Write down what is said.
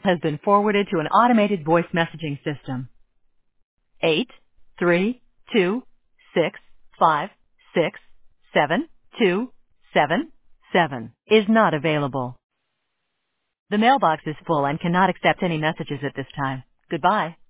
has been forwarded to an automated voice messaging system. 832-656-7277 is not available. The mailbox is full and cannot accept any messages at this time. Goodbye.